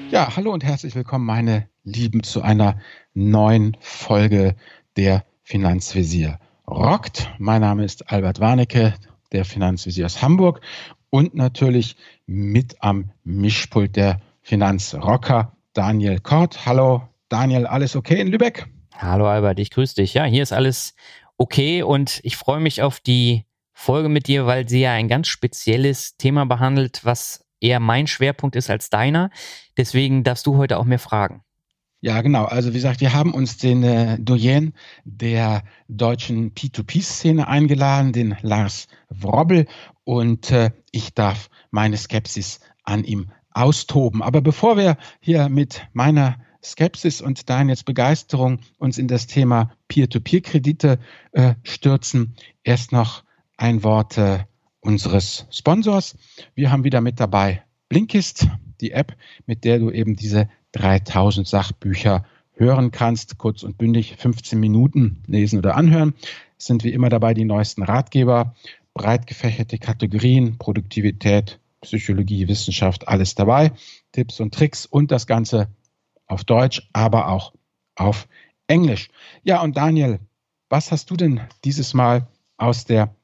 Ja, hallo und herzlich willkommen, meine Lieben, zu einer neuen Folge der Finanzvisier rockt. Mein Name ist Albert Warnecke, der Finanzvisier aus Hamburg und natürlich mit am Mischpult der Finanzrocker Daniel Kort. Hallo Daniel, alles okay in Lübeck? Hallo Albert, ich grüße dich. Ja, hier ist alles okay und ich freue mich auf die Folge mit dir, weil sie ja ein ganz spezielles Thema behandelt, was eher mein Schwerpunkt ist als deiner. Deswegen darfst du heute auch mehr fragen. Ja, genau. Also wie gesagt, wir haben uns den Doyen der deutschen P2P-Szene eingeladen, den Lars Wrobbel, und ich darf meine Skepsis an ihm austoben. Aber bevor wir hier mit meiner Skepsis und Daniels Begeisterung uns in das Thema Peer-to-Peer-Kredite stürzen, erst noch ein Wort unseres Sponsors. Wir haben wieder mit dabei Blinkist, die App, mit der du eben diese 3000 Sachbücher hören kannst, kurz und bündig, 15 Minuten lesen oder anhören. Es sind wie immer dabei die neuesten Ratgeber, breit gefächerte Kategorien, Produktivität, Psychologie, Wissenschaft, alles dabei, Tipps und Tricks und das Ganze auf Deutsch, aber auch auf Englisch. Ja, und Daniel, was hast du denn dieses Mal aus der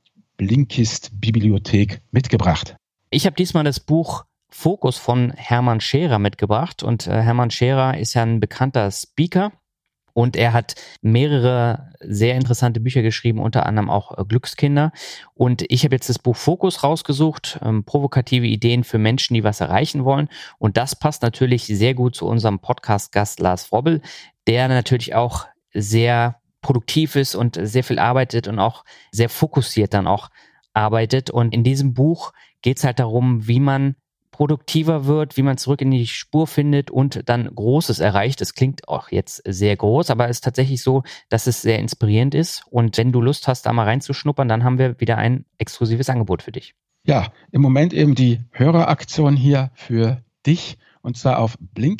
Blinkist-Bibliothek mitgebracht? Ich habe diesmal das Buch Fokus von Hermann Scherer mitgebracht und Hermann Scherer ist ja ein bekannter Speaker und er hat mehrere sehr interessante Bücher geschrieben, unter anderem auch Glückskinder, und ich habe jetzt das Buch Fokus rausgesucht, provokative Ideen für Menschen, die was erreichen wollen, und das passt natürlich sehr gut zu unserem Podcast-Gast Lars Wrobbel, der natürlich auch sehr produktiv ist und sehr viel arbeitet und auch sehr fokussiert dann auch arbeitet, und in diesem Buch geht es halt darum, wie man produktiver wird, wie man zurück in die Spur findet und dann Großes erreicht. Es klingt auch jetzt sehr groß, aber es ist tatsächlich so, dass es sehr inspirierend ist. Und wenn du Lust hast, da mal reinzuschnuppern, dann haben wir wieder ein exklusives Angebot für dich. Ja, im Moment eben die Höreraktion hier für dich, und zwar auf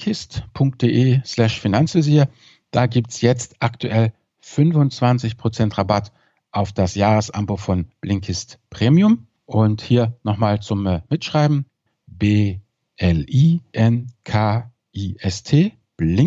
blinkist.de/Finanzvisier. Da gibt es jetzt aktuell 25% Rabatt auf das Jahresabo von Blinkist Premium. Und hier nochmal zum Mitschreiben: BLINKIST,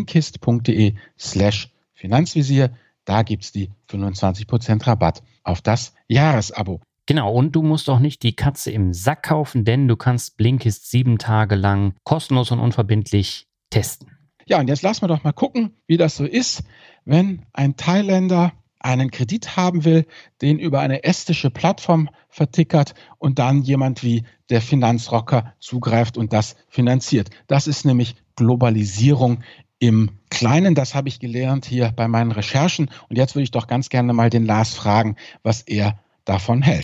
blinkist.de/Finanzvisier. Da gibt es die 25% Rabatt auf das Jahresabo. Genau, und du musst auch nicht die Katze im Sack kaufen, denn du kannst Blinkist 7 Tage lang kostenlos und unverbindlich testen. Ja, und jetzt lassen wir doch mal gucken, wie das so ist, wenn ein Thailänder einen Kredit haben will, den über eine estische Plattform vertickert und dann jemand wie der Finanzrocker zugreift und das finanziert. Das ist nämlich Globalisierung im Kleinen. Das habe ich gelernt hier bei meinen Recherchen. Und jetzt würde ich doch ganz gerne mal den Lars fragen, was er davon hält.